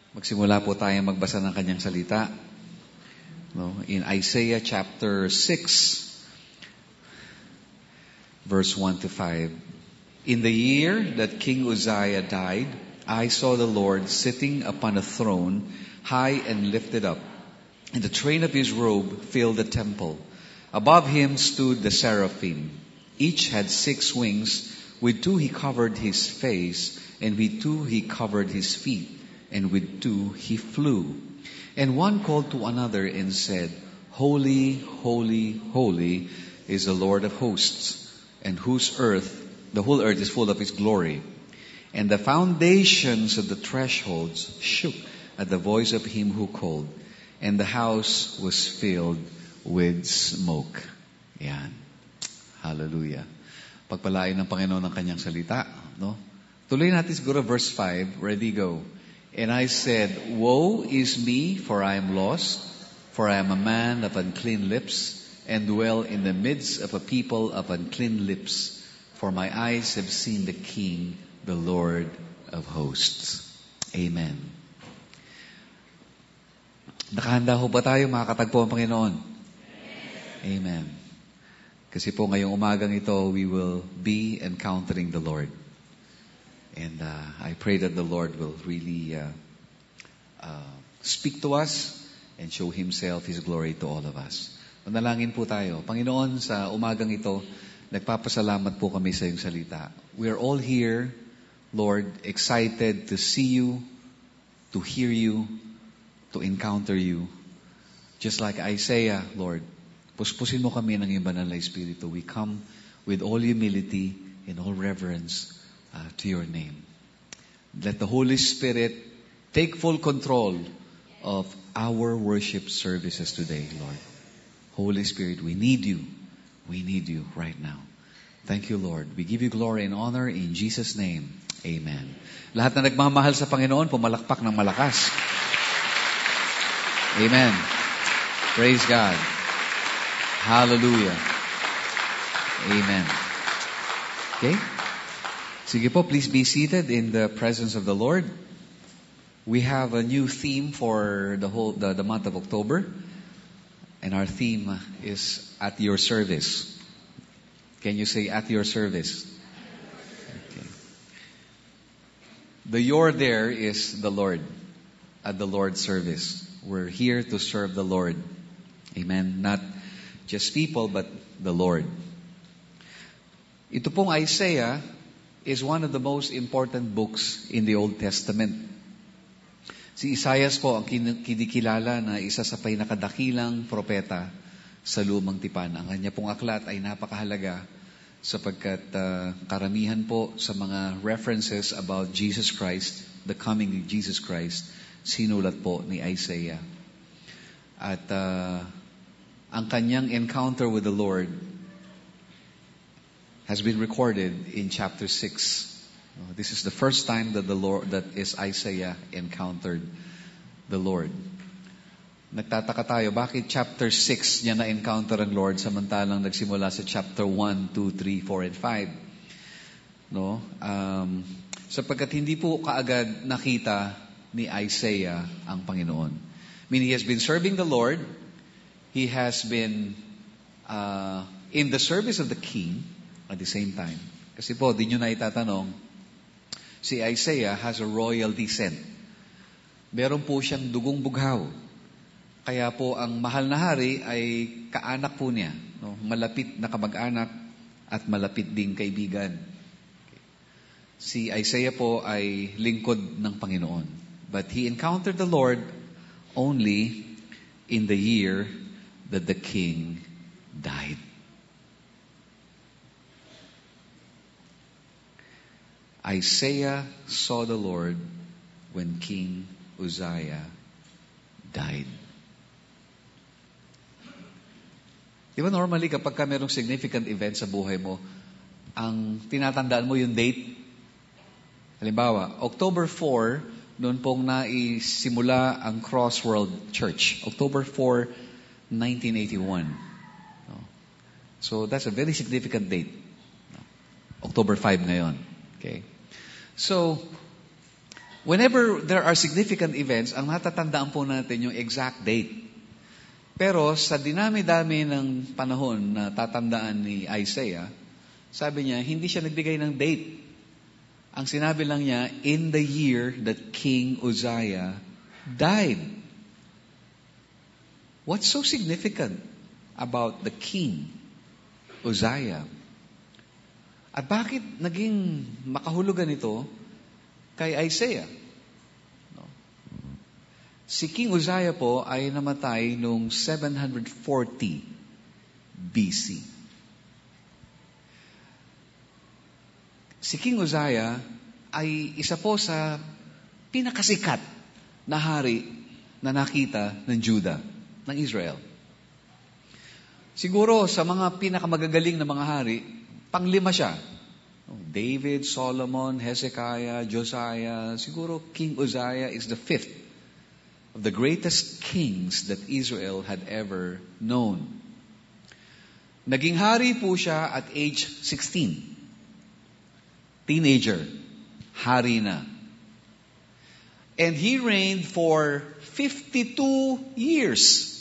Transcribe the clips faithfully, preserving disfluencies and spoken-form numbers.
Magsimula po tayo magbasa ng kanyang salita. No? In Isaiah chapter six, verse one to five. In the year that King Uzziah died, I saw the Lord sitting upon a throne, high and lifted up, and the train of his robe filled the temple. Above him stood the seraphim. Each had six wings. With two he covered his face, and with two he covered his feet, and with two he flew. And one called to another and said, Holy, holy, holy is the Lord of hosts, and whose earth, the whole earth is full of his glory. And the foundations of the thresholds shook at the voice of him who called, and the house was filled with smoke. Yan. Hallelujah. Pagpalain ng Panginoon ng kanyang salita. No? Tuloy natin siguro verse five. Ready, go. And I said, Woe is me, for I am lost, for I am a man of unclean lips, and dwell in the midst of a people of unclean lips. For my eyes have seen the King, the Lord of hosts. Amen. Nakahanda ho ba tayo makakatagpo ang Panginoon? Amen. Kasi po ngayong umagang ito, we will be encountering the Lord. And uh, I pray that the Lord will really uh, uh, speak to us and show Himself, His glory to all of us. Manalangin po tayo. Panginoon, sa umagang ito, nagpapasalamat po kami sa iyong salita. We are all here, Lord, excited to see you, to hear you, to encounter you. Just like Isaiah, Lord, puspusin mo kami ng iyong banal na Espiritu. We come with all humility and all reverence uh, to your name. Let the Holy Spirit take full control of our worship services today, Lord. Holy Spirit, we need you. We need you right now. Thank you, Lord. We give you glory and honor in Jesus' name. Amen. Lahat na nagmamahal sa Panginoon, pumalakpak ng malakas. Amen. Praise God. Hallelujah. Amen. Okay? Sige po, please be seated in the presence of the Lord. We have a new theme for the whole the, the month of October. And our theme is at your service. Can you say at your service? Okay. The your there is the Lord. At the Lord's service. We're here to serve the Lord. Amen. Not just people, but the Lord. Ito pong Isaiah is one of the most important books in the Old Testament. Si Isaiah po ang kinikilala na isa sa pinakadakilang propeta sa lumang tipan. Ang kanya pong aklat ay napakahalaga sapagkat uh, karamihan po sa mga references about Jesus Christ, the coming of Jesus Christ, sinulat po ni Isaiah. At uh, ang kanyang encounter with the Lord has been recorded in chapter six. This is the first time that the Lord, that is Isaiah encountered the Lord. Nagtataka tayo, bakit chapter six niya na-encounter ang Lord samantalang nagsimula sa chapter one, two, three, four, and five? No? Um, sapagkat hindi po kaagad nakita ni Isaiah ang Panginoon. I mean, he has been serving the Lord. He has been uh, in the service of the king at the same time. Kasi po, di nyo na itatanong, si Isaiah has a royal descent. Meron po siyang dugong bughaw. Kaya po, ang mahal na hari ay kaanak po niya. No? Malapit na kamag-anak at malapit ding kaibigan. Si Isaiah po ay lingkod ng Panginoon. But he encountered the Lord only in the year that the king died. Isaiah saw the Lord when King Uzziah died. Di ba normally kapag ka merong significant event sa buhay mo, ang tinatandaan mo yung date? Halimbawa, October fourth, noon pong naisimula ang Crossworld Church. October fourth, nineteen eighty-one. So that's a very significant date. October fifth ngayon. Okay. So, Whenever there are significant events, ang natatandaan po natin yung exact date. Pero sa dinami-dami ng panahon na tatandaan ni Isaiah, sabi niya, hindi siya nagbigay ng date. Ang sinabi lang niya, in the year that King Uzziah died. What's so significant about the King Uzziah? At bakit naging makahulugan ito kay Isaiah? No? Si King Uzziah po ay namatay noong seven forty B C. Si King Uzziah ay isa po sa pinakasikat na hari na nakita ng Judah, ng Israel. Siguro sa mga pinakamagagaling na mga hari, panglima siya. David, Solomon, Hezekiah, Josiah. Siguro King Uzziah is the fifth of the greatest kings that Israel had ever known. Naging hari po siya at age sixteen. Teenager. Hari na. And he reigned for fifty-two years.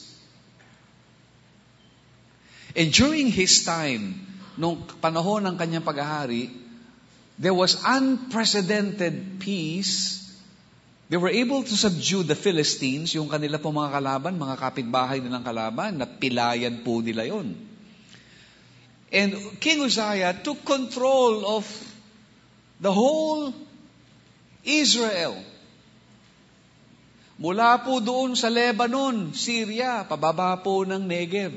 And during his time, nung panahon ng kanyang paghahari, there was unprecedented peace. They were able to subdue the Philistines, yung kanila po mga kalaban, mga kapitbahay nilang kalaban, na pilayan po nila yon. And King Uzziah took control of the whole Israel. Mula po doon sa Lebanon, Syria, pababa po ng Negev.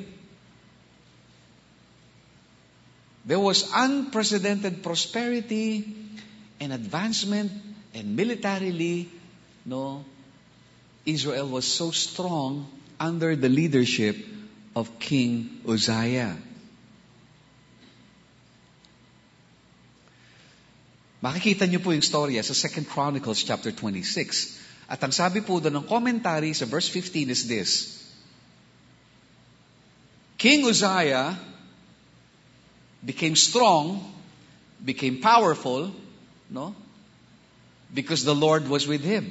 There was unprecedented prosperity and advancement, and militarily, no, Israel was so strong under the leadership of King Uzziah. Makikita niyo po yung storya sa Second Chronicles chapter twenty-six. At ang sabi po doon ng commentary sa verse fifteen is this: King Uzziah became strong, became powerful, no? Because the Lord was with him.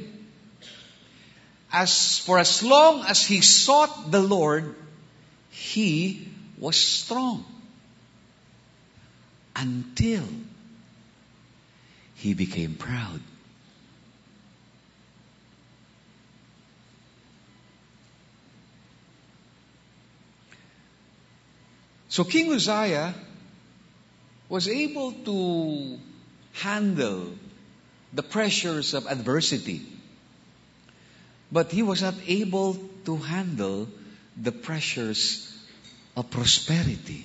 As for as long as he sought the Lord, he was strong. Until he became proud. So King Uzziah was able to handle the pressures of adversity, but he was not able to handle the pressures of prosperity.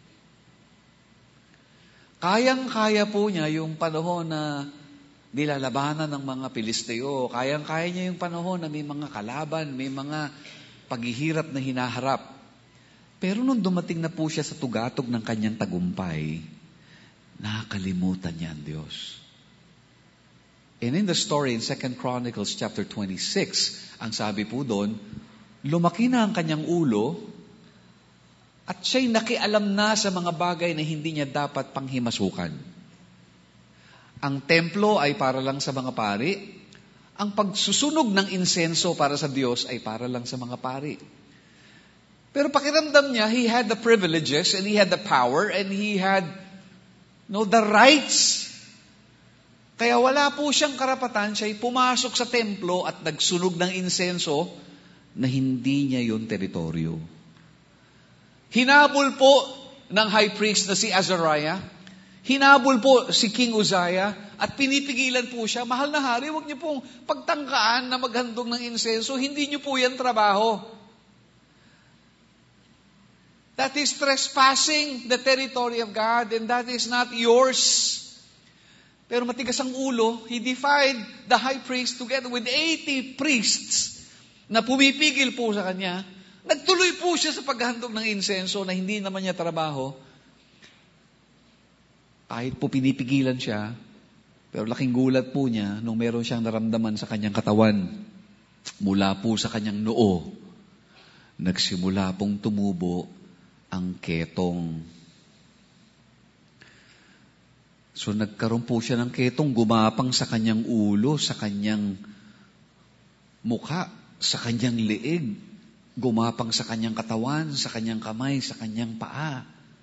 Kayang-kaya po niya yung panahon na nilalabanan ng mga Pilisteo. Kayang-kaya niya yung panahon na may mga kalaban, may mga paghihirap na hinaharap. Pero nung dumating na po siya sa tugatog ng kanyang tagumpay, nakakalimutan niya ang Diyos. And in the story in Second Chronicles chapter twenty-six, ang sabi po doon, lumaki na ang kanyang ulo, at siya'y nakialam na sa mga bagay na hindi niya dapat panghimasukan. Ang templo ay para lang sa mga pari. Ang pagsusunog ng insenso para sa Diyos ay para lang sa mga pari. Pero pakiramdam niya, he had the privileges and he had the power and he had no, the rights. Kaya wala po siyang karapatan, siya'y pumasok sa templo at nagsunog ng insenso na hindi niya yung teritoryo. Hinabol po ng high priest na si Azariah. Hinabol po si King Uzziah at pinipigilan po siya. Mahal na hari, huwag niyo pong pagtangkaan na maghandog ng insenso. Hindi niyo po yan trabaho. That is trespassing the territory of God and that is not yours. Pero matigas ang ulo, he defied the high priest together with eighty priests na pumipigil po sa kanya. Nagtuloy po siya sa paghandog ng insenso na hindi naman niya trabaho. Kahit po pinipigilan siya, pero laking gulat po niya nung meron siyang naramdaman sa kanyang katawan. Mula po sa kanyang noo, nagsimula pong tumubo ang ketong. So nagkaroon po siya ng ketong, gumapang sa kanyang ulo, sa kanyang mukha, sa kanyang leeg, gumapang sa kanyang katawan, sa kanyang kamay, sa kanyang paa.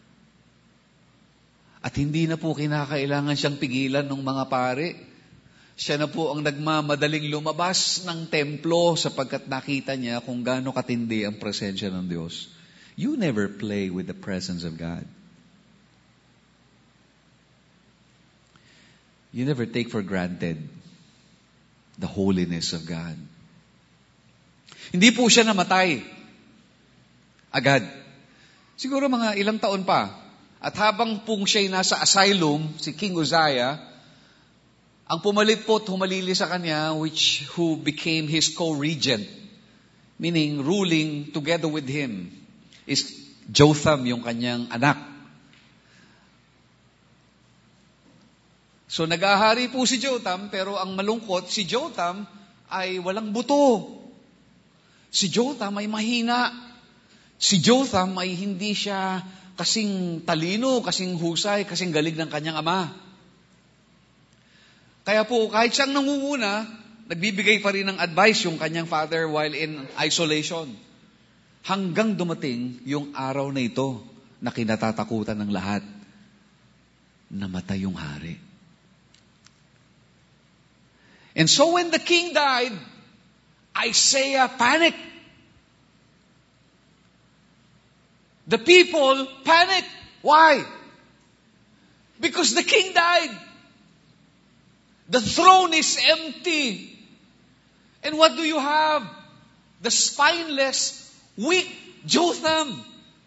At hindi na po kinakailangan siyang pigilan ng mga pare. Siya na po ang nagmamadaling lumabas ng templo sapagkat nakita niya kung gaano katindi ang presensya ng Diyos. You never play with the presence of God. You never take for granted the holiness of God. Hindi po siya namatay agad. Siguro mga ilang taon pa. At habang pong siya'y nasa asylum, si King Uzziah, ang pumalit po at humalili sa kanya, which who became his co-regent, meaning ruling together with him, is Jotham, yung kanyang anak. So nag-ahari po si Jotham, pero ang malungkot, si Jotham ay walang buto. Si Jotham ay mahina. Si Jotham ay hindi siya kasing talino, kasing husay, kasing galing ng kanyang ama. Kaya po, kahit siyang nangunguna, nagbibigay pa rin ng advice yung kanyang father while in isolation. Hanggang dumating yung araw na ito na kinatatakutan ng lahat. Namatay yung hari. And so when the king died, Isaiah panicked. The people panicked. Why? Because the king died. The throne is empty. And what do you have? The spineless, weak Jotham.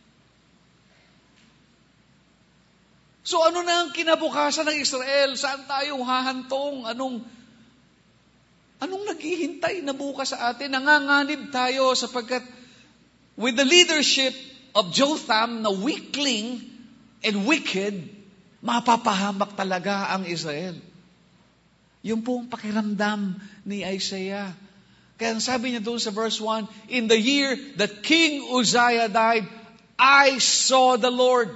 So ano na ang kinabukasan ng Israel? Saan tayo hahantong? Anong Anong naghihintay na bukas sa atin? Nanganganib tayo sapagkat with the leadership of Jotham na weakling and wicked, mapapahamak talaga ang Israel. Yung pong pakiramdam ni Isaiah. Kaya sabi niya doon sa verse one, in the year that King Uzziah died, I saw the Lord.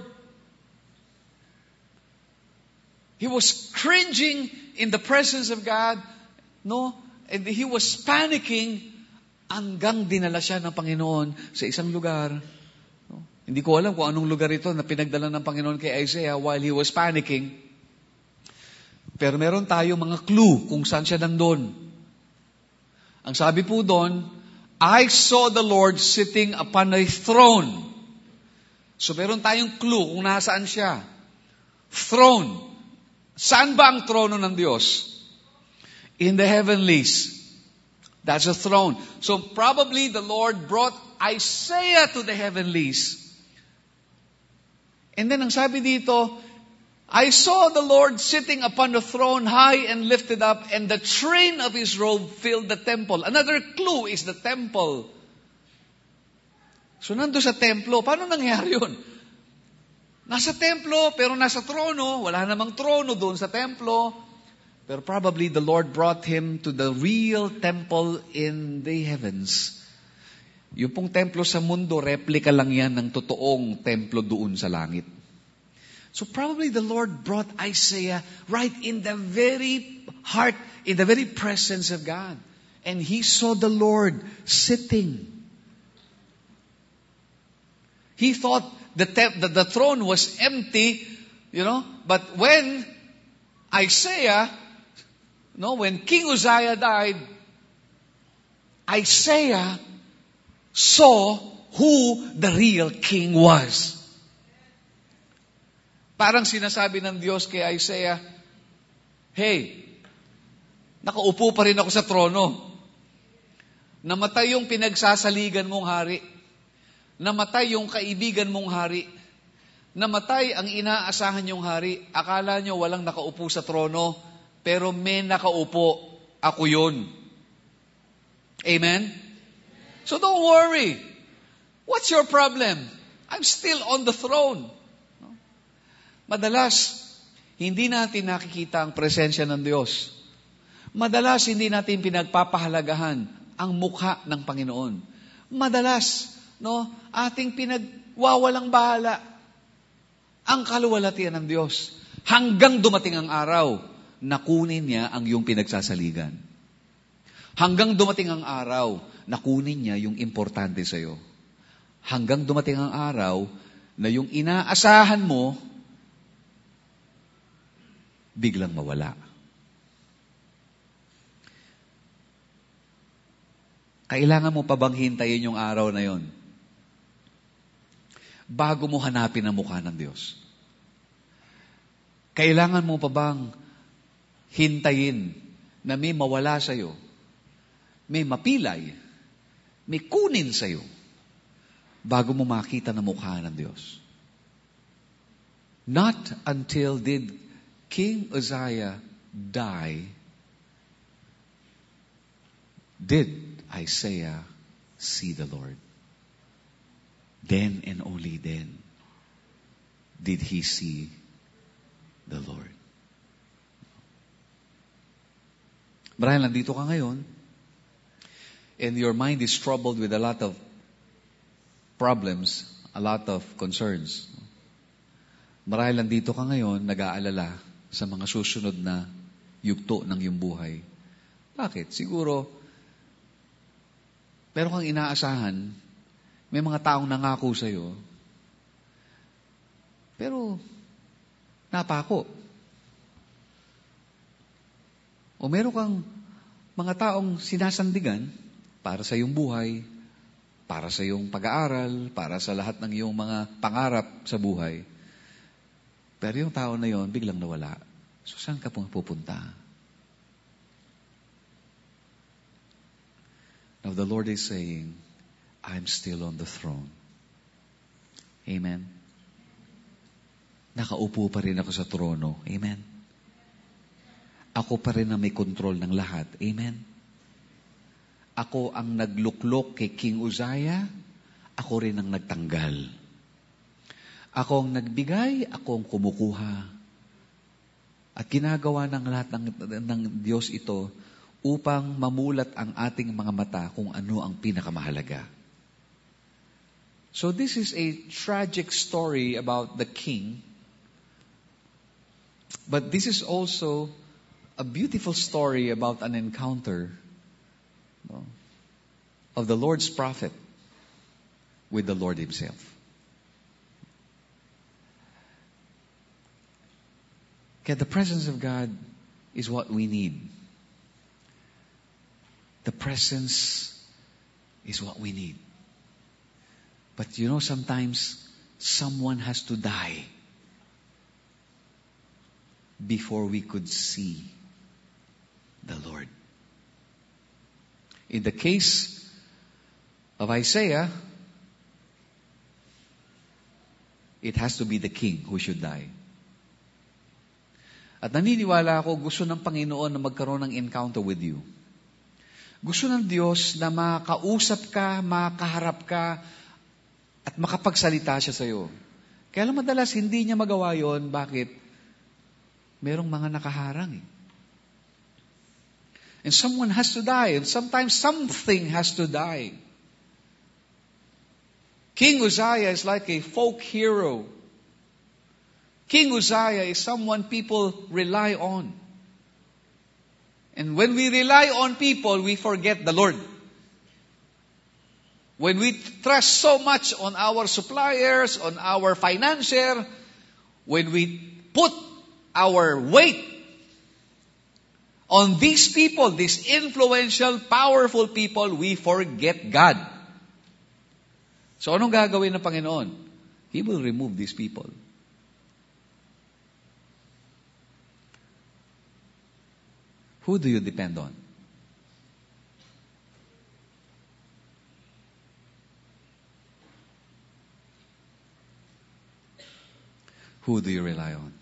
He was cringing in the presence of God, no? And he was panicking hanggang dinala siya ng Panginoon sa isang lugar. No? Hindi ko alam kung anong lugar ito na pinagdala ng Panginoon kay Isaiah while he was panicking. Pero meron tayo mga clue kung saan siya nandun. Ang sabi po doon, I saw the Lord sitting upon a throne. So meron tayong clue kung nasaan siya. Throne. Saan ba ang trono ng Diyos? In the heavenlies. That's a throne. So probably the Lord brought Isaiah to the heavenlies. And then ang sabi dito, I saw the Lord sitting upon the throne high and lifted up, and the train of his robe filled the temple. Another clue is the temple. So nando sa templo, paano nangyari yun? Nasa templo, pero nasa trono. Wala namang trono doon sa templo. Pero probably the Lord brought him to the real temple in the heavens. Yung pong templo sa mundo, replika lang yan ng totoong templo doon sa langit. So probably the Lord brought Isaiah right in the very heart, in the very presence of God. And he saw the Lord sitting. He thought the, te- the, the throne was empty, you know, but when Isaiah, no, when King Uzziah died, Isaiah saw who the real king was. Parang sinasabi ng Diyos kay Isaiah, hey, nakaupo pa rin ako sa trono. Namatay yung pinagsasaligan mong hari. Namatay yung kaibigan mong hari. Namatay ang inaasahan yung hari. Akala nyo walang nakaupo sa trono, pero may nakaupo. Ako yun. Amen? So don't worry. What's your problem? I'm still on the throne. Madalas, hindi natin nakikita ang presensya ng Diyos. Madalas, hindi natin pinagpapahalagahan ang mukha ng Panginoon. Madalas, no, ating pinagwawalang bahala ang kaluwalhatian ng Diyos. Hanggang dumating ang araw na kunin niya ang iyong pinagsasaligan. Hanggang dumating ang araw na kunin niya yung importante sa iyo. Hanggang dumating ang araw na yung inaasahan mo, biglang mawala. Kailangan mo pa bang hintayin yung araw na yon bago mo hanapin ang mukha ng Diyos? Kailangan mo pa bang hintayin na may mawala sa iyo, may mapilay, may kunin sa iyo, bago mo makita ng mukha ng Diyos? Not until did King Uzziah die did Isaiah see the Lord. Then and only then did he see the Lord. Marahil nandito ka ngayon and your mind is troubled with a lot of problems, a lot of concerns. Marahil nandito ka ngayon nag-aalala sa mga susunod na yugto ng iyong buhay. Bakit? Siguro meron kang inaasahan, may mga taong nangako sa iyo, pero napako. O meron kang mga taong sinasandigan para sa iyong buhay, para sa iyong pag-aaral, para sa lahat ng iyong mga pangarap sa buhay. Pero yung tao na yon biglang nawala. So saan ka pong pupunta? Now the Lord is saying, I'm still on the throne. Amen. Nakaupo pa rin ako sa trono. Amen. Ako pa rin ang may kontrol ng lahat. Amen. Ako ang nagluklok kay King Uzziah. Ako rin ang nagtanggal. Ako ang nagbigay, ako ang kumukuha. At ginagawa ng lahat ng, ng Diyos ito upang mamulat ang ating mga mata kung ano ang pinakamahalaga. So this is a tragic story about the king. But this is also a beautiful story about an encounter no, of the Lord's prophet with the Lord himself. Okay, the presence of God is what we need. The presence is what we need. But you know, sometimes someone has to die before we could see the Lord. In the case of Isaiah, it has to be the king who should die. At naniniwala ako, gusto ng Panginoon na magkaroon ng encounter with you. Gusto ng Diyos na makausap ka, makaharap ka, at makapagsalita siya sa iyo. Kaya lang madalas hindi niya magawa yon. Bakit? Merong mga nakaharang eh. And someone has to die. And sometimes something has to die. King Uzziah is like a folk hero. King Uzziah is someone people rely on. And when we rely on people, we forget the Lord. When we trust so much on our suppliers, on our financier, when we put our weight on these people, these influential, powerful people, we forget God. So anong gagawin ng Panginoon? He will remove these people. Who do you depend on? Who do you rely on?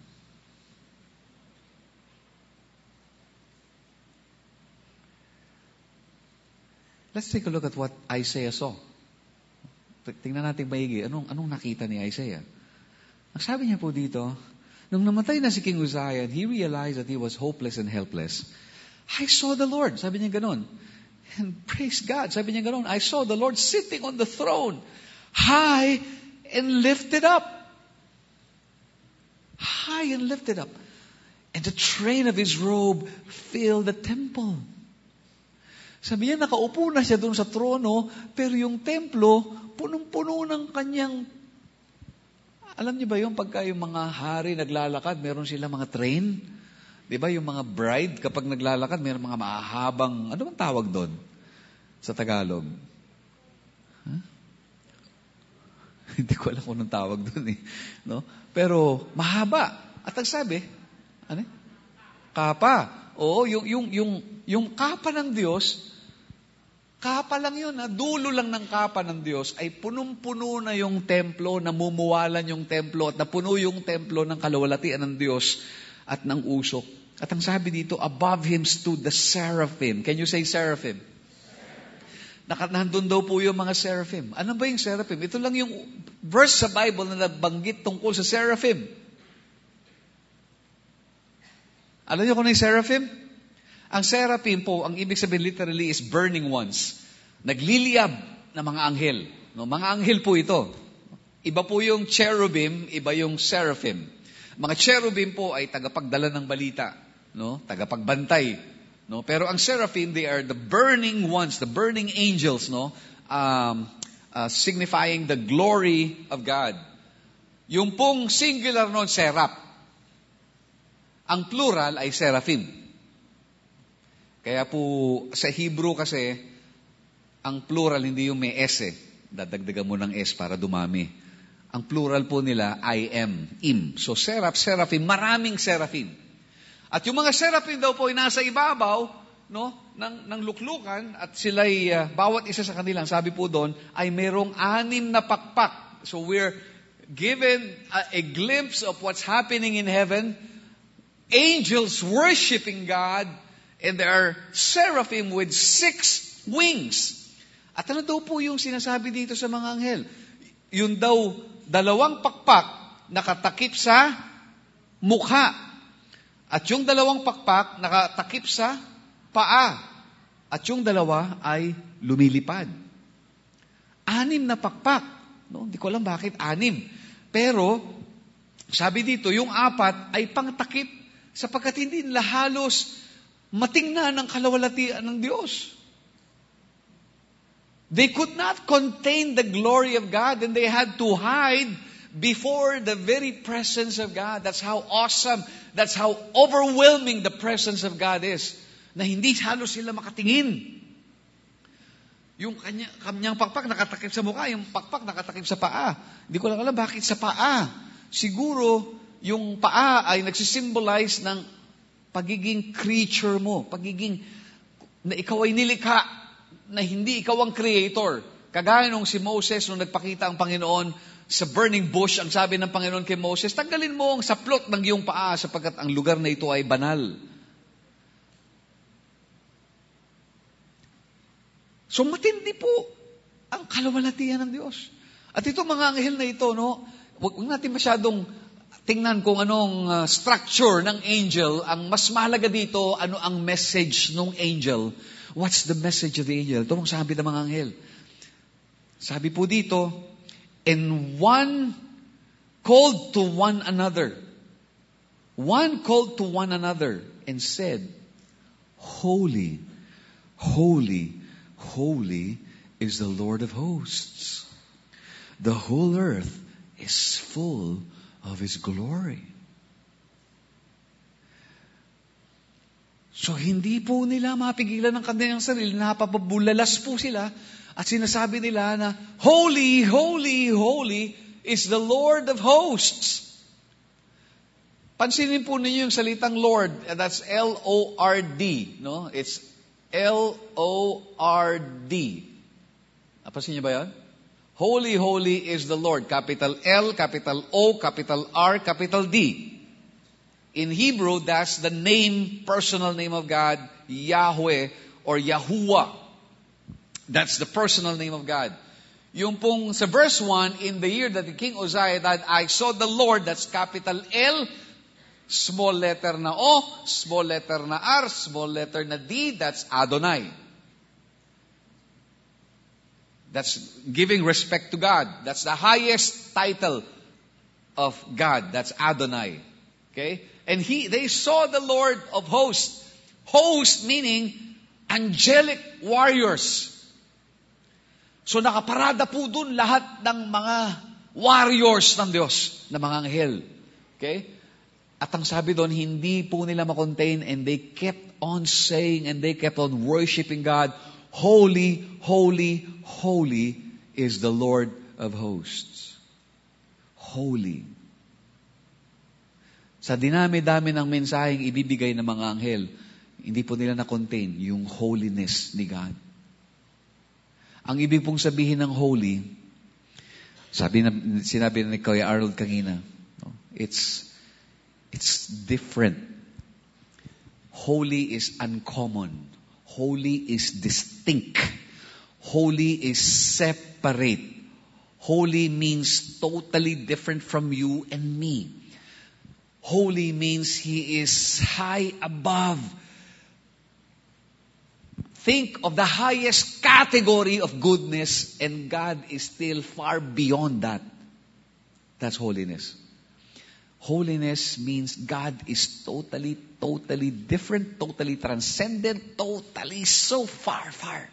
Let's take a look at what Isaiah saw. Tingnan natin maigi. Anong, anong nakita ni Isaiah? Ang sabi niya po dito, nung namatay na si King Uzziah, he realized that he was hopeless and helpless. I saw the Lord. Sabi niya ganon. And praise God. Sabi niya ganon. I saw the Lord sitting on the throne, high and lifted up. High high and lifted up. And the train of His robe filled the temple. Sabi niya, nakaupo na siya doon sa trono, pero yung templo, punong-puno ng kanyang... Alam niyo ba yung pagka yung mga hari naglalakad, meron sila mga train? Di ba yung mga bride, kapag naglalakad, meron mga mahabang... Ano bang tawag doon sa Tagalog? Huh? Hindi ko alam kung anong tawag doon eh. No? Pero mahaba. At ang sabi, ano? Kapa. Oo, yung, yung, yung, yung kapa ng Diyos, kapa lang yun, ha? Dulo lang ng kapa ng Diyos ay punong-puno na yung templo, namumuwalan yung templo, at napuno yung templo ng kalawalatian ng Diyos at ng usok. At ang sabi dito, above Him stood the seraphim. Can you say seraphim? Nandun daw po yung mga seraphim. Ano ba yung seraphim? Ito lang yung verse sa Bible na nabanggit tungkol sa seraphim. Alam niyo kung ano yung seraphim? Ang seraphim po, ang ibig sabihin literally is burning ones. Nagliliyab na mga anghel. No, mga anghel po ito. Iba po yung cherubim, iba yung seraphim. Mga cherubim po ay tagapagdala ng balita, no? Tagapagbantay. No? Pero ang seraphim, they are the burning ones, the burning angels, no? Um, uh, signifying the glory of God. Yung pong singular noon, seraph. Ang plural ay seraphim. Kaya po, sa Hebrew kasi, ang plural hindi yung may S eh. Dadagdagan mo ng S para dumami. Ang plural po nila, I am, im. So seraph, seraphim, maraming seraphim. At yung mga seraphim daw po ay nasa ibabaw, no, ng, ng luklukan, at sila'y, uh, bawat isa sa kanilang, sabi po doon, ay merong anim na pakpak. So we're given a, a glimpse of what's happening in heaven. Angels worshiping God, and there are seraphim with six wings. At ano daw po yung sinasabi dito sa mga anghel? Yun daw, dalawang pakpak nakatakip sa mukha. At yung dalawang pakpak nakatakip sa paa. At yung dalawa ay lumilipad. Anim na pakpak. No? Hindi ko alam bakit anim. Pero, sabi dito, yung apat ay pangtakip sapagkat hindi nila halos matingnan ang kalawalatian ng Diyos. They could not contain the glory of God, and they had to hide before the very presence of God. That's how awesome, that's how overwhelming the presence of God is. Na hindi halos sila makatingin. Yung kanya, kanyang pakpak nakatakip sa mukha, yung pakpak nakatakip sa paa. Hindi ko lang alam bakit sa paa. Siguro, yung paa ay nagsisimbolize ng pagiging creature mo, pagiging na ikaw ay nilikha, na hindi ikaw ang creator. Kagaya nung si Moses, nung nagpakita ang Panginoon sa burning bush, ang sabi ng Panginoon kay Moses, tanggalin mo ang saplot ng iyong paa sapagkat ang lugar na ito ay banal. So matindi po ang kalawalatian ng Diyos. At itong mga anghel na ito, no, huwag natin masyadong tingnan kung anong uh, structure ng angel. Ang mas mahalaga dito, ano ang message ng angel. What's the message of the angel? Ito ang sabi ng mga anghel. Sabi po dito, and one called to one another. One called to one another and said, Holy, holy, holy is the Lord of hosts. The whole earth is full of His glory. So, hindi po nila mapigilan ng kanilang sarili, napapabulalas po sila, at sinasabi nila na, Holy, holy, holy is the Lord of hosts. Pansinin po ninyo yung salitang Lord, that's L O R D, no? It's L O R D. Napansin niyo ba yan? Holy, holy is the Lord. Capital L, capital O, capital R, capital D. In Hebrew, that's the name, personal name of God, Yahweh or Yahuwah. That's the personal name of God. Yung pong sa verse one, in the year that the King Uzziah died, I saw the Lord, that's capital L, small letter na O, small letter na R, small letter na D, that's Adonai. That's giving respect to God. That's the highest title of God. That's Adonai. Okay? And he, they saw the Lord of hosts. Host meaning angelic warriors. So nakaparada po dun lahat ng mga warriors ng Diyos, na mga anghel. Okay? At ang sabi doon, hindi po nila makontain, and they kept on saying and they kept on worshiping God, Holy, holy, holy is the Lord of hosts. Holy. Sa dinami-dami ng mensaheng ibibigay ng mga anghel, hindi po nila na-contain yung holiness ni God. Ang ibig pong sabihin ng holy, sabi na, sinabi na ni Kuya Arnold kanina, it's, it's different. Holy is uncommon. Holy is distinct. Holy is separate. Holy means totally different from you and me. Holy means He is high above. Think of the highest category of goodness, and God is still far beyond that. That's holiness. Holiness means God is totally, totally different, totally transcendent, totally so far, far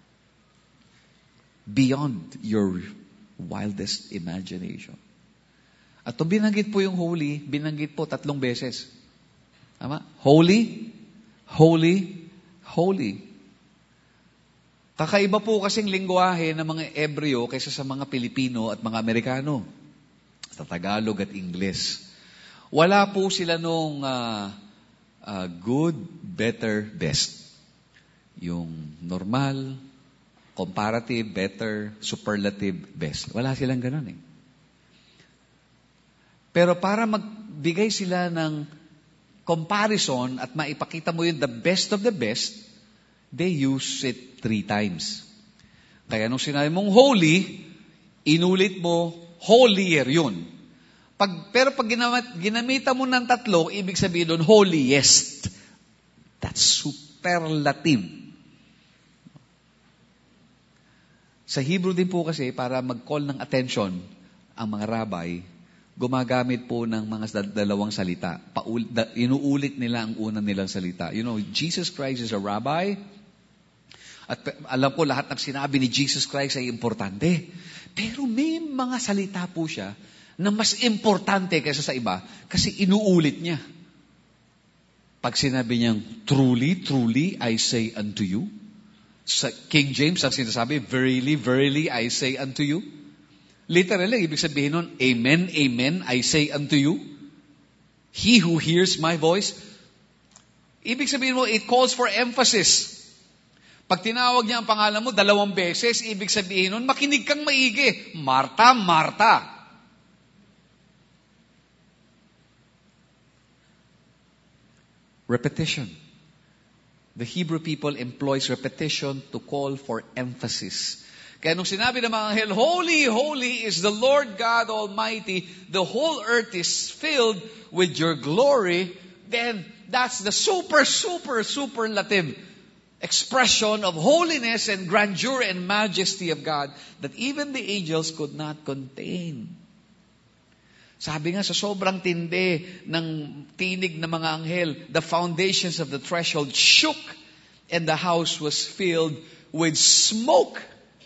beyond your wildest imagination. At kung binanggit po yung holy, binanggit po tatlong beses. Tama? Holy, holy, holy. Kakaiba po kasing lingwahe ng mga Ebreo kaysa sa mga Pilipino at mga Amerikano. Sa Tagalog at Ingles. Wala po sila nung uh, uh, good, better, best. Yung normal, comparative, better, superlative, best. Wala silang ganun eh. Pero para magbigay sila ng comparison at maipakita mo yun the best of the best, they use it three times. Kaya nung sinabi mong holy, inulit mo, holier yun. Pag, pero pag ginamit, ginamita mo ng tatlo, ibig sabihin doon, holiest. That's superlative. Sa Hebrew din po kasi, para mag-call ng attention ang mga rabbi, gumagamit po ng mga dalawang salita. Paul, da, inuulit nila ang unang nilang salita. You know, Jesus Christ is a rabbi. At alam ko, lahat ng sinabi ni Jesus Christ ay importante. Pero may mga salita po siya na mas importante kaysa sa iba kasi inuulit niya. Pag sinabi niyang, truly, truly, I say unto you. Sa King James, ang sinasabi, verily, verily, I say unto you. Literally, ibig sabihin nun, amen, amen, I say unto you. He who hears my voice. Ibig sabihin mo, it calls for emphasis. Pag tinawag niya ang pangalan mo dalawang beses, ibig sabihin nun, makinig kang maigi. Marta, Marta. Repetition. The Hebrew people employs repetition to call for emphasis. Kaya nung sinabi ng mga anghel, Holy, holy is the Lord God Almighty, the whole earth is filled with your glory, then that's the super, super, superlative expression of holiness and grandeur and majesty of God that even the angels could not contain. Sabi nga sa sobrang tindi ng tinig ng mga anghel, the foundations of the threshold shook and the house was filled with smoke.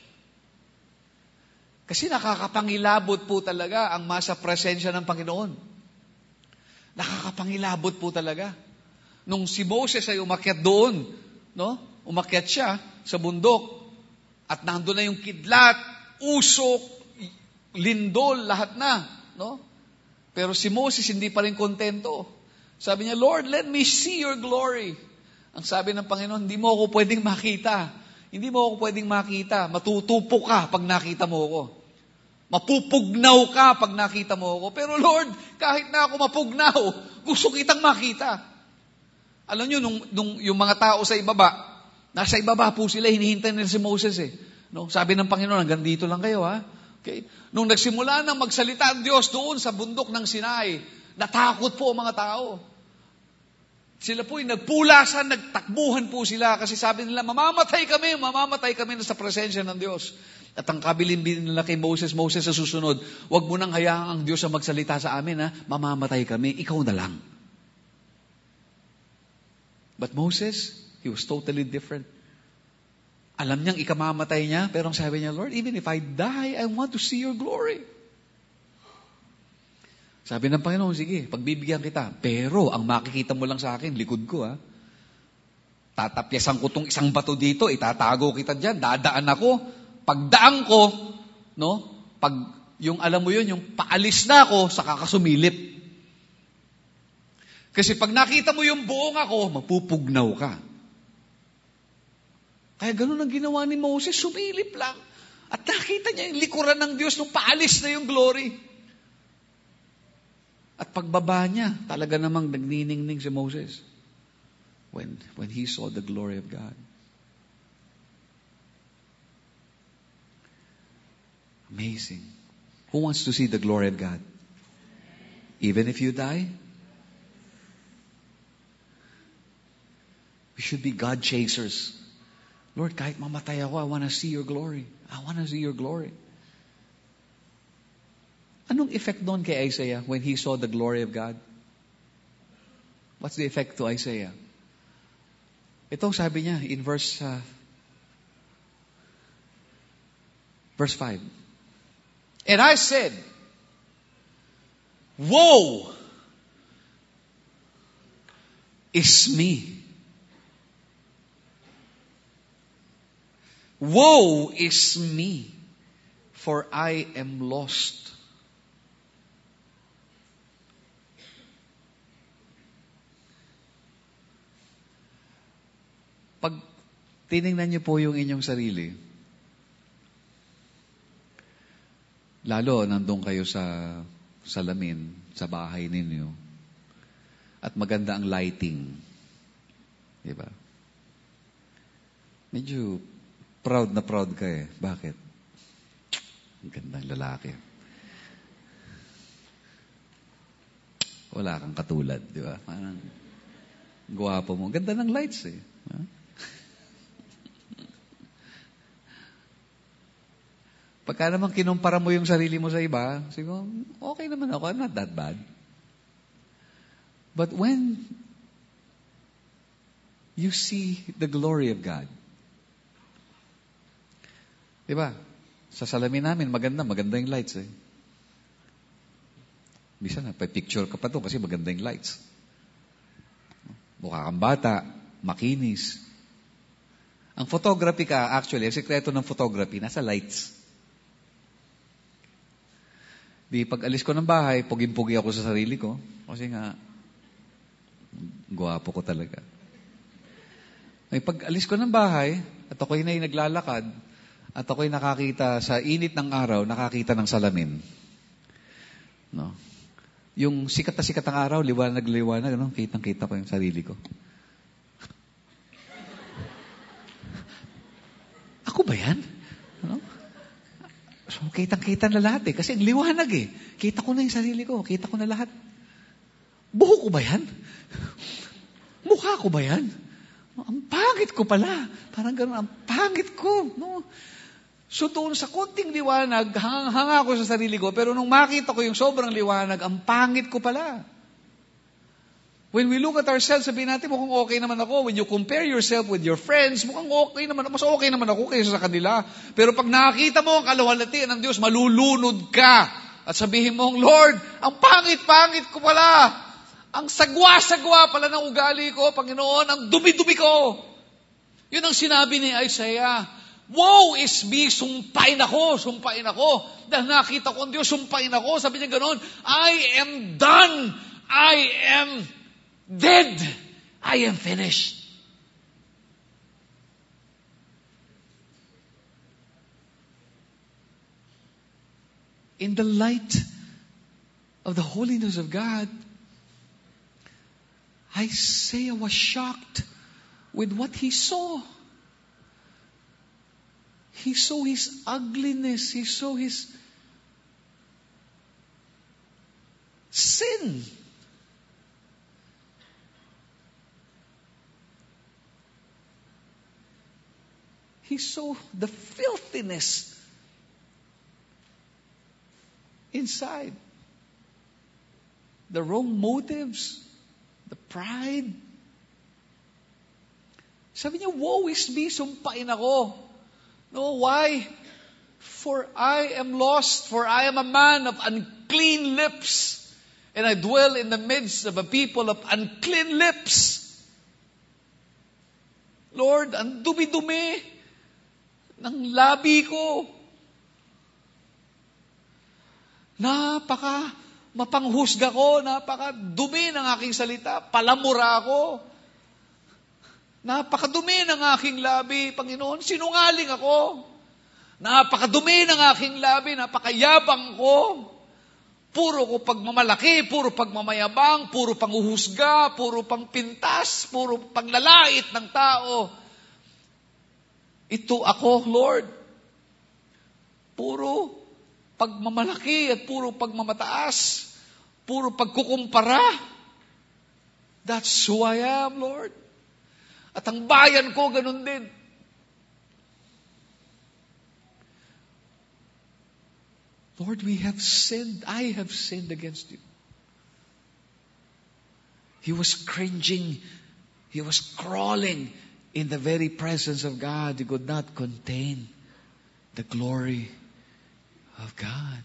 Kasi nakakapangilabot po talaga ang masa presensya ng Panginoon. Nakakapangilabot po talaga. Nung si Moses ay umakyat doon, no? Umakyat siya sa bundok at nandun na yung kidlat, usok, lindol, lahat na, no? Pero si Moses hindi pa rin kontento. Sabi niya, Lord, let me see your glory. Ang sabi ng Panginoon, hindi mo ako pwedeng makita. Hindi mo ako pwedeng makita. Matutupo ka pag nakita mo ako. Mapupugnaw ka pag nakita mo ako. Pero Lord, kahit na ako mapugnaw, gusto kitang makita. Alam nyo, nung, nung yung mga tao sa ibaba, nasa ibaba po sila, hinihintay nila si Moses eh. No? Sabi ng Panginoon, hanggang dito lang kayo ha. Okay? Nung nagsimula nang magsalita ang Diyos doon sa bundok ng Sinai, natakot po ang mga tao. Sila po'y nagpulasan, nagtakbuhan po sila kasi sabi nila, mamamatay kami, mamamatay kami na sa presensya ng Diyos. At ang kabilin-bilin nila kay Moses, Moses sa susunod, huwag mo nang hayaan ang Diyos ang magsalita sa amin, ha? Mamamatay kami, ikaw na lang. But Moses, he was totally different. Alam niyang ikamamatay niya, pero ang sabi niya, Lord, even if I die, I want to see your glory. Sabi ng Panginoon, sige, pagbibigyan kita. Pero, ang makikita mo lang sa akin, likod ko, ha? Tatapyasan ko tong isang bato dito, itatago kita dyan, dadaan ako. Pagdaan ko, no? Pag, yung alam mo yun, yung paalis na ako, saka kasumilip. Kasi pag nakita mo yung buong ako, mapupugnaw ka. Kaya ganun ang ginawa ni Moses, sumilip lang. At nakita niya yung likuran ng Diyos nung paalis na yung glory. At pagbaba niya, talaga namang nagniningning si Moses when, when he saw the glory of God. Amazing. Who wants to see the glory of God? Even if you die? We should be God chasers. Lord, kahit mamatay ako, I want to see your glory. I want to see your glory. Anong effect doon kay Isaiah when he saw the glory of God? What's the effect to Isaiah? Ito sabi niya in verse uh, verse five. And I said, woe is me. Woe is me, for I am lost. Pag tinignan niyo po yung inyong sarili, lalo nandun kayo sa salamin, sa bahay ninyo, at maganda ang lighting, di ba? Medyo proud na proud ka eh. Bakit? Ang gandang lalaki. Wala kang katulad, di ba? Parang gwapo mo. Ganda ng lights eh. Huh? Pagka naman kinumpara mo yung sarili mo sa iba, siguro, okay naman ako, I'm not that bad. But when you see the glory of God, di ba? Sa salamin namin, maganda, maganda yung lights eh. Bisa na, pa-picture ka pa to kasi maganda yung lights. Mukha kang bata, makinis. Ang photography ka, actually, ang sekreto ng photography, nasa lights. Di pag alis ko ng bahay, puging-pugi ako sa sarili ko. Kasi nga, gwapo ko talaga. Ay, pag alis ko ng bahay, at ako'y na naglalakad, at ako'y nakakita sa init ng araw, nakakita ng salamin. No? Yung sikat na sikat ng araw, liwanag-liwanag, ano? Kitang-kita ko yung sarili ko. Ako ba yan? Ano? So, kitang-kita na lahat eh. Kasi ang liwanag eh. Kita ko na yung sarili ko. Kita ko na lahat. Buho ko ba yan? Mukha ko ba yan? Ang pangit ko pala. Parang gano'n, ang pangit ko. No? So doon sa konting liwanag, hanga ko sa sarili ko. Pero nung makita ko yung sobrang liwanag, ang pangit ko pala. When we look at ourselves, sabihin natin, mukhang okay naman ako. When you compare yourself with your friends, mukhang okay naman. Mas okay naman ako kaysa sa kanila. Pero pag nakita mo ang kaluwalhatian ng Diyos, malulunod ka. At sabihin mo, Lord, ang pangit-pangit ko pala. Ang sagwa-sagwa pala ng ugali ko, Panginoon, ang dumi-dumi ko. Yun ang sinabi ni Isaiah. Woe is me, sumpain ako, sumpain ako. Dahil nakita ko ang Diyos, sumpain ako. Sabi niya ganoon, I am done. I am dead. I am finished. In the light of the holiness of God, Isaiah was shocked with what he saw. He saw his ugliness. He saw his sin. He's so, the filthiness inside. The wrong motives, the pride. Sabi niya, woe is me, sumpain ako. No, why? For I am lost, for I am a man of unclean lips, and I dwell in the midst of a people of unclean lips. Lord, ang dumi-dumi ng labi ko. Napaka mapanghusga ko, napaka dumi ng aking salita, palamura ako. Napakadumi ng aking labi, Panginoon, sinungaling ako. Napakadumi ng aking labi, napakayabang ko. Puro ko pagmamalaki, puro pagmamayabang, puro panghuhusga, puro pangpintas, puro panglalait ng tao. Ito ako, Lord. Puro pagmamalaki at puro pagmamataas, puro pagkukumpara. That's who I am, Lord. At ang bayan ko, ganun din. Lord, we have sinned. I have sinned against you. He was cringing. He was crawling in the very presence of God. He could not contain the glory of God.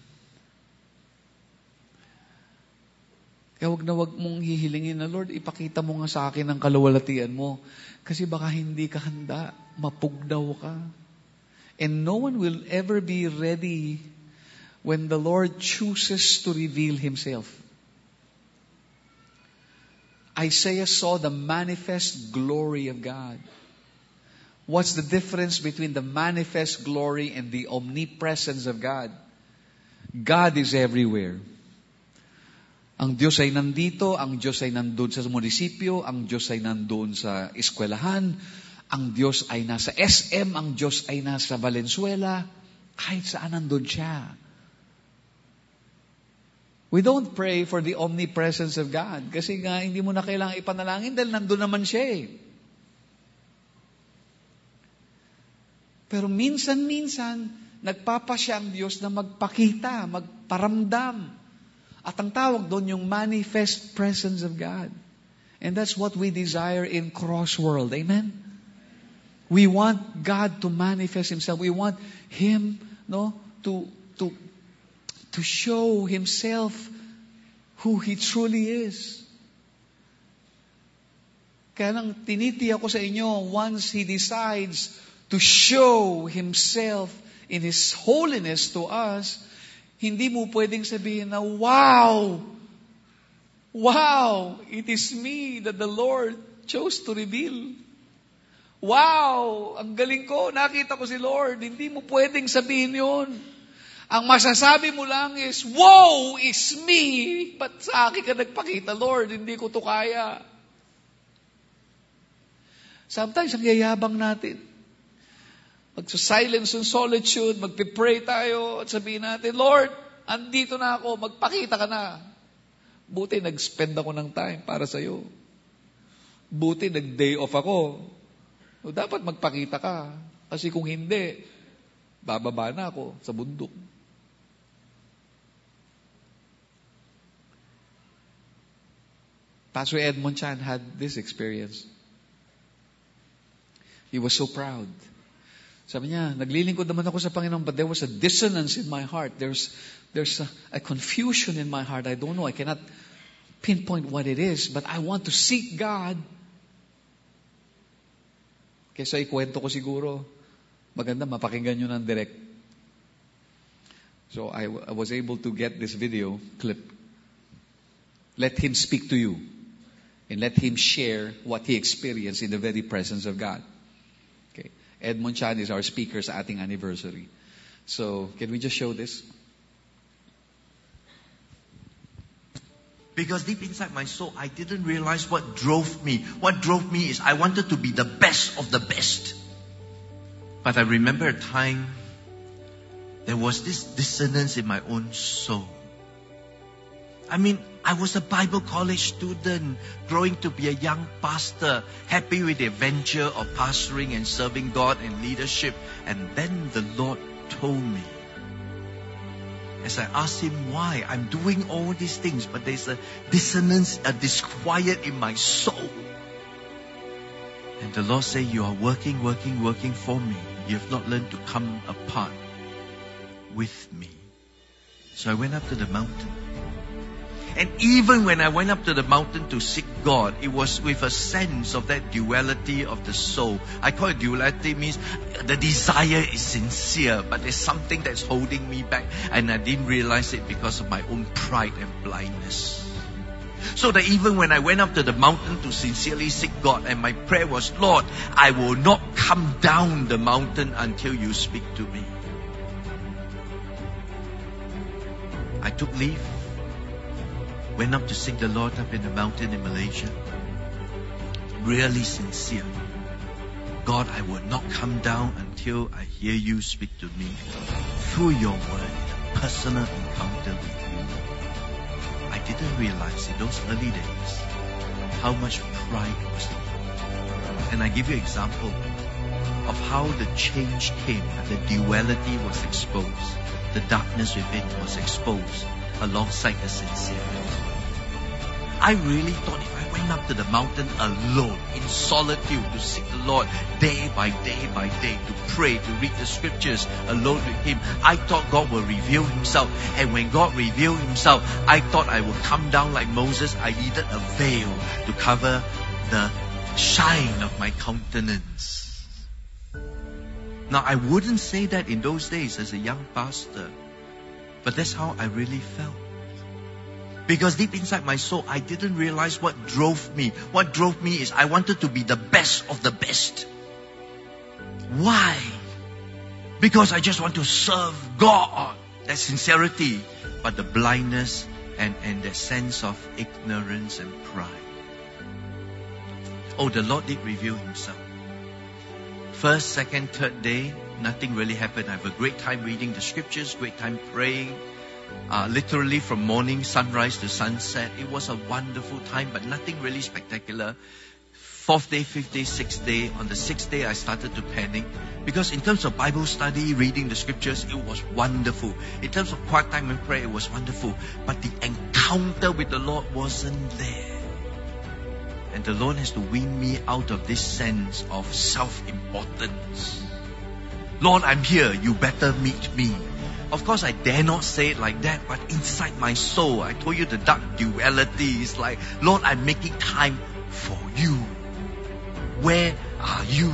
Kaya wag na wag mong hihilingin na, Lord, ipakita mo nga sa akin ang kaluwalhatian mo. Kasi baka hindi ka handa. Mapugdaw ka. And no one will ever be ready when the Lord chooses to reveal Himself. Isaiah saw the manifest glory of God. What's the difference between the manifest glory and the omnipresence of God? God is everywhere. Ang Diyos ay nandito, ang Diyos ay nandun sa munisipyo, ang Diyos ay nandun sa eskwelahan, ang Diyos ay nasa S M, ang Diyos ay nasa Valenzuela, kahit saan nandun siya. We don't pray for the omnipresence of God kasi nga hindi mo na kailangan ipanalangin dahil nandun naman siya eh. Pero minsan-minsan, nagpapasya ang Diyos na magpakita, magparamdam. At ang tawag doon yung manifest presence of God. And that's what we desire in Cross World. Amen? We want God to manifest Himself. We want Him, no, to to to show Himself who He truly is. Kaya lang tinitiyak ko sa inyo, once He decides to show Himself in His holiness to us, hindi mo pwedeng sabihin na, wow! Wow! It is me that the Lord chose to reveal. Wow! Ang galing ko, nakita ko si Lord. Hindi mo pwedeng sabihin yun. Ang masasabi mo lang is, woe is me! Ba't sa akin ka nagpakita, Lord? Hindi ko to kaya. Sometimes, ang yayabang natin. Magsa-silence and solitude, magpipray tayo at sabihin natin, Lord, andito na ako, magpakita ka na. Buti nag-spend ako ng time para sa'yo. Buti nag-day off ako. O, dapat magpakita ka. Kasi kung hindi, bababa na ako sa bundok. Pastor Edmond Chan had this experience. He was so proud. Sabi niya, naglilingkod naman ako sa Panginoon, but there was a dissonance in my heart. There's there's a, a confusion in my heart. I don't know. I cannot pinpoint what it is, but I want to seek God. Kesa ikwento ko siguro, maganda mapakinggan nyo ng direct. So I, I was able to get this video clip. Let him speak to you. And let him share what he experienced in the very presence of God. Okay. Edmond Chan is our speaker sa ating anniversary. So, can we just show this? Because deep inside my soul, I didn't realize what drove me. What drove me is I wanted to be the best of the best. But I remember a time there was this dissonance in my own soul. I mean, I was a Bible college student, growing to be a young pastor, happy with the adventure of pastoring and serving God and leadership. And then the Lord told me, as I asked Him why, I'm doing all these things, but there's a dissonance, a disquiet in my soul. And the Lord said, you are working, working, working for me. You have not learned to come apart with me. So I went up to the mountain. And even when I went up to the mountain to seek God, it was with a sense of that duality of the soul. I call it duality, means the desire is sincere, but there's something that's holding me back, and I didn't realize it because of my own pride and blindness. So that even when I went up to the mountain to sincerely seek God, and my prayer was, Lord, I will not come down the mountain until you speak to me. I took leave. Went up to seek the Lord up in the mountain in Malaysia. Really sincere. God, I will not come down until I hear you speak to me through your word, personal encounter with you. I didn't realize in those early days how much pride was involved. And I give you an example of how the change came, the duality was exposed, the darkness within was exposed alongside the sincerity. I really thought if I went up to the mountain alone, in solitude, to seek the Lord day by day by day, to pray, to read the scriptures alone with Him, I thought God will reveal Himself. And when God revealed Himself, I thought I would come down like Moses. I needed a veil to cover the shine of my countenance. Now, I wouldn't say that in those days as a young pastor, but that's how I really felt. Because deep inside my soul, I didn't realize what drove me. What drove me is I wanted to be the best of the best. Why? Because I just want to serve God. That sincerity, but the blindness and, and the sense of ignorance and pride. Oh, the Lord did reveal Himself. First, second, third day, nothing really happened. I have a great time reading the scriptures, great time praying. Uh, literally from morning, sunrise to sunset. It was a wonderful time, but nothing really spectacular. Fourth day, fifth day, sixth day. On the sixth day, I started to panic. Because in terms of Bible study, reading the scriptures, it was wonderful. In terms of quiet time and prayer, it was wonderful. But the encounter with the Lord wasn't there. And the Lord has to wean me out of this sense of self-importance. Lord, I'm here. You better meet me. Of course, I dare not say it like that, but inside my soul, I told you the dark duality is like, Lord, I'm making time for you. Where are you?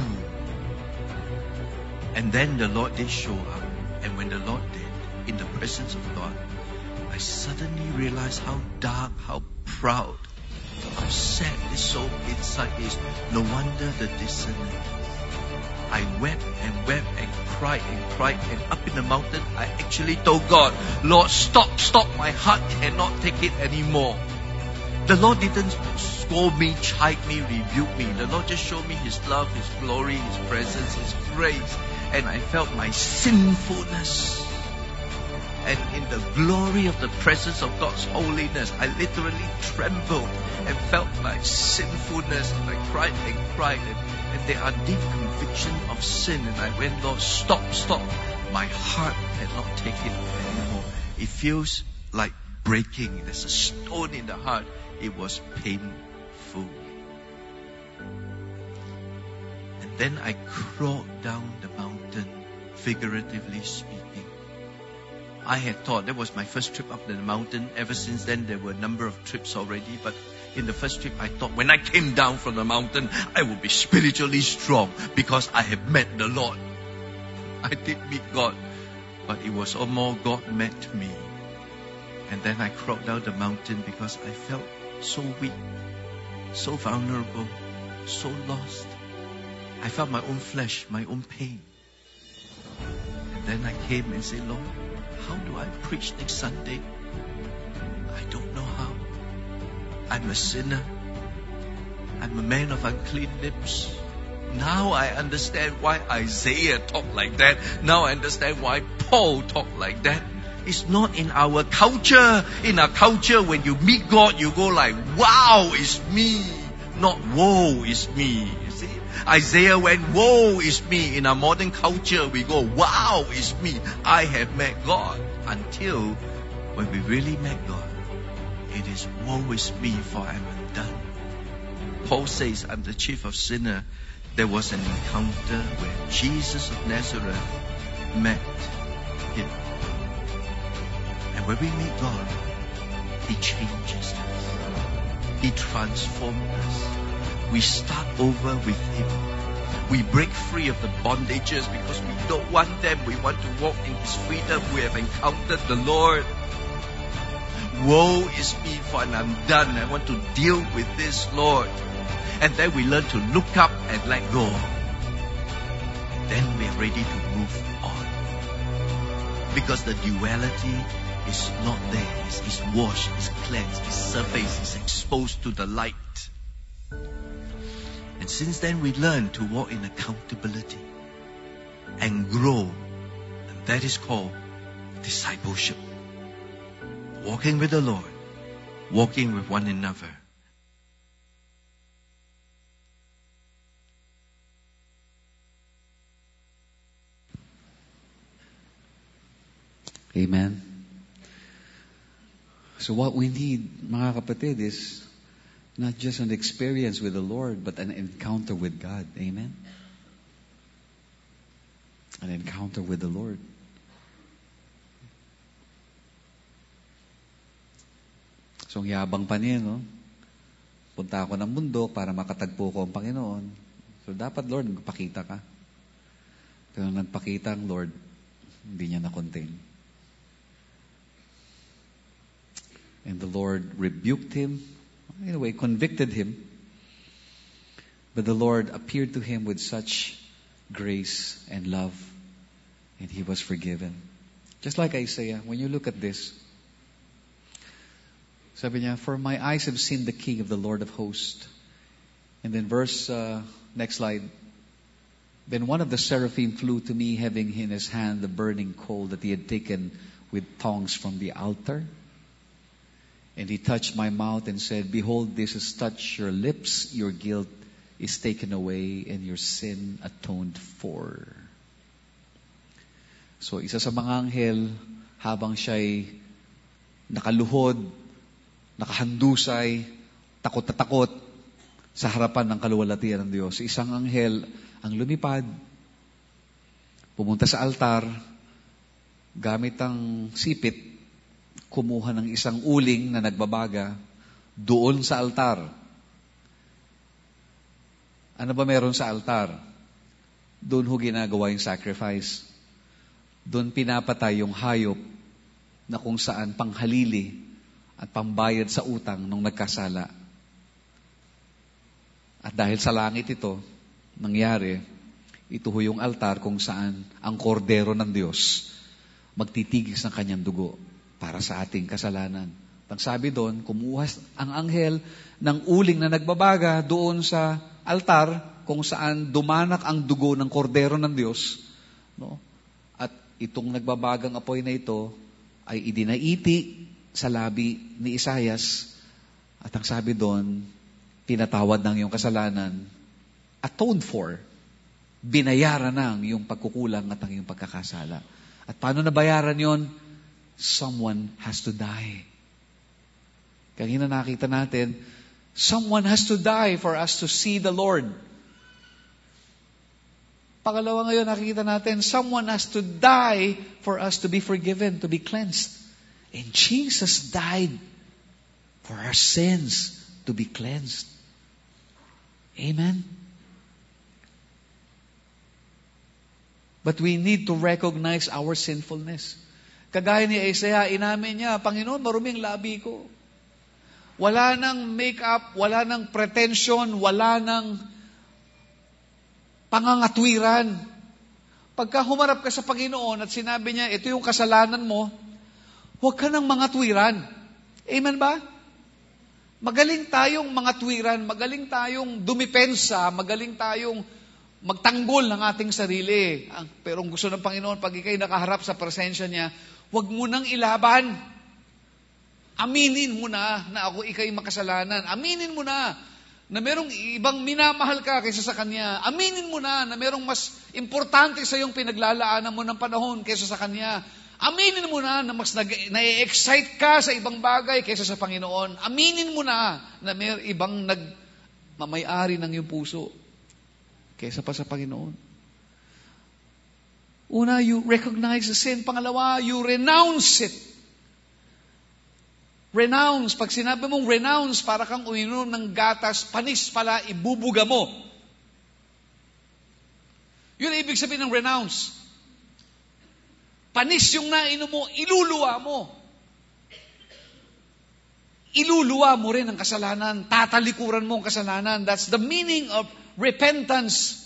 And then the Lord did show up. And when the Lord did, in the presence of God, I suddenly realized how dark, how proud, how sad this soul inside is. No wonder the dissonance. I wept and wept and cried and cried, and up in the mountain I actually told God, Lord, stop, stop, my heart cannot take it anymore. The Lord didn't scold me, chide me, rebuke me. The Lord just showed me His love, His glory, His presence, His grace, and I felt my sinfulness. And in the glory of the presence of God's holiness, I literally trembled and felt my sinfulness, and I cried and cried, and And there are deep conviction of sin. And I went, Lord, stop, stop. My heart cannot take it anymore. It feels like breaking. There's a stone in the heart. It was painful. And then I crawled down the mountain, figuratively speaking. I had thought, that was my first trip up the mountain. Ever since then, there were a number of trips already. But in the first trip, I thought when I came down from the mountain, I would be spiritually strong because I have met the Lord. I did meet God, but it was all more God met me. And then I crawled down the mountain because I felt so weak, so vulnerable, so lost. I felt my own flesh, my own pain. And then I came and said, Lord, how do I preach next Sunday? I don't know how. I'm a sinner. I'm a man of unclean lips. Now I understand why Isaiah talked like that. Now I understand why Paul talked like that. is not in our culture. In our culture, when you meet God, you go like, wow, it's me. Not woe is me. You see? Isaiah went, woe is me. In our modern culture, we go, wow, it's me. I have met God. Until when we really met God, it is woe is me, for I am undone. Paul says, I'm the chief of sinners. There was an encounter where Jesus of Nazareth met him. And when we meet God, He changes us. He transforms us. We start over with Him. We break free of the bondages because we don't want them. We want to walk in His freedom. We have encountered the Lord. Woe is me, for I'm undone. I want to deal with this, Lord. And then we learn to look up and let go. And then we are ready to move on. Because the duality is not there. It's, it's washed, it's cleansed, its surface is exposed to the light. And since then we learn to walk in accountability and grow. And that is called discipleship. Walking with the Lord, walking with one another. Amen. So what we need, mga kapatid, is not just an experience with the Lord, but an encounter with God. Amen? An encounter with the Lord. So, ang yabang pa niya, no? Punta ako ng mundo para makatagpo ko ang Panginoon. So, dapat, Lord, magpakita ka. Pero nagpakita ang Lord, hindi niya na-contain. And the Lord rebuked him, in a way, convicted him. But the Lord appeared to him with such grace and love, and he was forgiven. Just like Isaiah, when you look at this, sabi niya, for my eyes have seen the King of the Lord of hosts. And then verse, uh, next slide. Then one of the seraphim flew to me, having in his hand the burning coal that he had taken with tongs from the altar. And he touched my mouth and said, behold, this has touched your lips. Your guilt is taken away and your sin atoned for. So, isa sa mga anghel, habang siya'y nakaluhod, nakahandusay, takot na takot sa harapan ng kaluwalhatian ng Diyos, isang anghel ang lumipad, pumunta sa altar, gamit ang sipit, kumuha ng isang uling na nagbabaga doon sa altar. Ano ba meron sa altar? Doon ho ginagawa yung sacrifice. Doon pinapatay yung hayop na kung saan panghalili at pambayad sa utang nung nagkasala. At dahil sa langit ito, nangyari, ito ho yung altar kung saan ang kordero ng Diyos magtitigis ng kanyang dugo para sa ating kasalanan. Ang sabi doon, kumuha ang anghel ng uling na nagbabaga doon sa altar kung saan dumanak ang dugo ng kordero ng Diyos. No? At itong nagbabagang apoy na ito ay idinaiti sa labi ni Isaias. At ang sabi doon, pinatawad ng iyong kasalanan, atoned for, binayaran ng iyong pagkukulang at ang iyong pagkakasala. At paano nabayaran yon? Someone has to die. Kanina nakita natin, someone has to die for us to see the Lord. Pangalawa ngayon, nakikita natin, someone has to die for us to be forgiven, to be cleansed. And Jesus died for our sins to be cleansed. Amen? But we need to recognize our sinfulness. Kagaya ni Isaiah, inamin niya, Panginoon, maruming labi ko. Wala nang make-up, wala nang pretension, wala nang pangangatwiran. Pagka humarap ka sa Panginoon at sinabi niya, ito yung kasalanan mo, huwag ka nang mangatwiran. Amen ba? Magaling tayong mangatwiran, magaling tayong dumipensa, magaling tayong magtanggol ng ating sarili. Pero ang gusto ng Panginoon, pag ikay nakaharap sa presensya niya, Huwag mo nang ilaban. Aminin mo na na ako ikay makasalanan. Aminin mo na na merong ibang minamahal ka kaysa sa Kanya. Aminin mo na na merong mas importante sa iyong pinaglalaanan mo ng panahon kaysa sa Kanya. Aminin mo na na mas na-excite ka sa ibang bagay kaysa sa Panginoon. Aminin mo na na may ibang nagmamayari ng iyong puso kaysa pa sa Panginoon. Una, you recognize the sin. Pangalawa, you renounce it. Renounce. Pag sinabi mong renounce, para kang uminom ng gatas, panis pala, ibubuga mo. Yun ang ibig sabihin ng renounce. Panis yung nainom mo, iluluwa mo. Iluluwa mo rin ang kasalanan. Tatalikuran mo ang kasalanan. That's the meaning of repentance.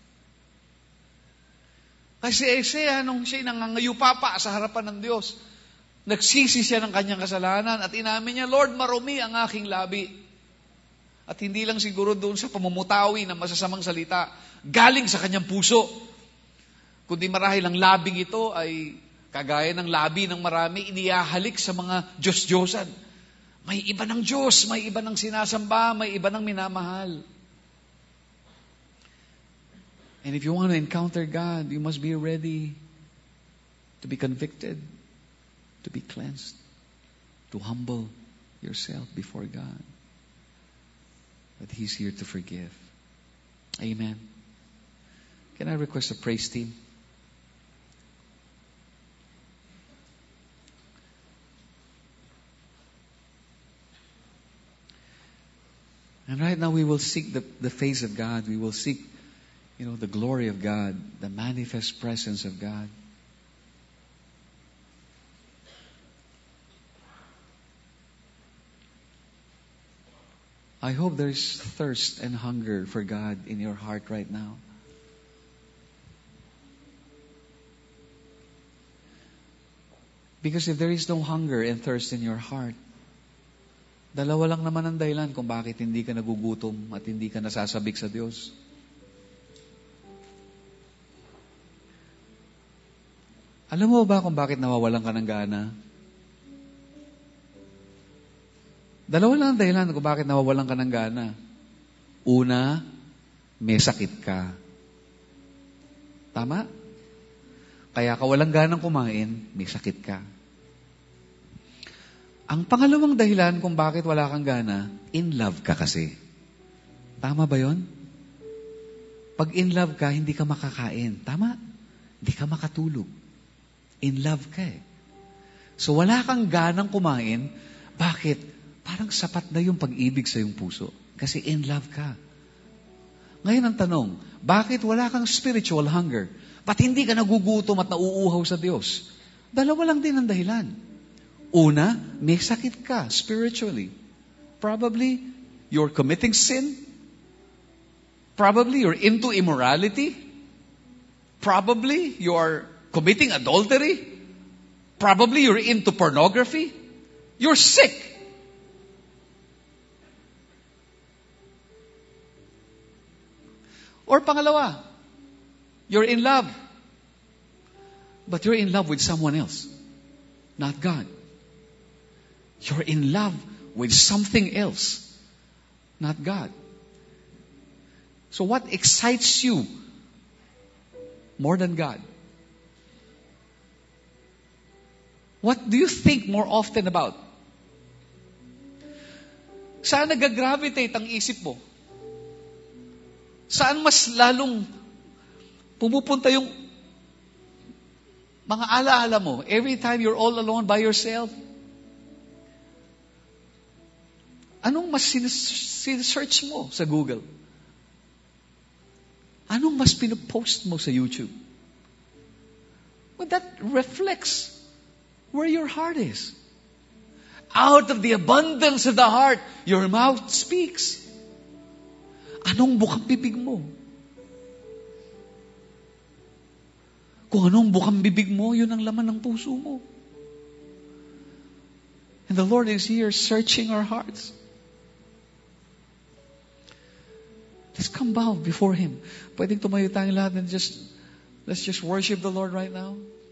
Kasi Isaiah, nung siya'y nangangayupapa sa harapan ng Diyos, nagsisi siya ng kanyang kasalanan at inamin niya, Lord, marumi ang aking labi. At hindi lang siguro doon sa pamumutawi ng masasamang salita, galing sa kanyang puso. Kundi marahil ang labing ito ay kagaya ng labi ng marami, inihahalik sa mga Diyos-Diyosan. May iba ng Diyos, may iba ng sinasamba, may iba ng minamahal. And if you want to encounter God, you must be ready to be convicted, to be cleansed, to humble yourself before God. But He's here to forgive. Amen. Can I request a praise team? And right now we will seek the, the face of God. We will seek, you know, the glory of God, the manifest presence of God. I hope there's thirst and hunger for God in your heart right now. Because if there is no hunger and thirst in your heart, dalawa lang naman ang dahilan kung bakit hindi ka nagugutom at hindi ka nasasabik sa Diyos. Alam mo ba kung bakit nawawalan ka ng gana? Dalawa lang ang dahilan kung bakit nawawalan ka ng gana. Una, may sakit ka. Tama? Kaya ka walang ganang kumain, may sakit ka. Ang pangalawang dahilan kung bakit wala kang gana, in love ka kasi. Tama ba yon? Pag in love ka, hindi ka makakain. Tama? Hindi ka makatulog. In love ka eh. So wala kang ganang kumain. Bakit? Parang sapat na yung pag-ibig sa iyong puso. Kasi in love ka. Ngayon ang tanong, bakit wala kang spiritual hunger? Ba't hindi ka nagugutom at nauuhaw sa Diyos? Dalawa lang din ang dahilan. Una, may sakit ka spiritually. Probably, you're committing sin. Probably, you're into immorality. Probably, you're committing adultery. Probably, you're into pornography. You're sick. Or pangalawa, you're in love. But you're in love with someone else, not God. You're in love with something else, not God. So what excites you more than God? What do you think more often about? Saan nag-gravitate ang isip mo? Saan mas lalong pumupunta yung mga alaala mo? Every time you're all alone by yourself? Anong mas sinesearch mo sa Google? Anong mas pinopost mo sa YouTube? Well, that reflects where your heart is. Out of the abundance of the heart, your mouth speaks. Anong bukang bibig mo? Kung anong bukang bibig mo, yun ang laman ng puso mo. And the Lord is here searching our hearts. Let's come bow before Him. Pwedeng tumayo tayong lahat and just, let's just worship the Lord right now.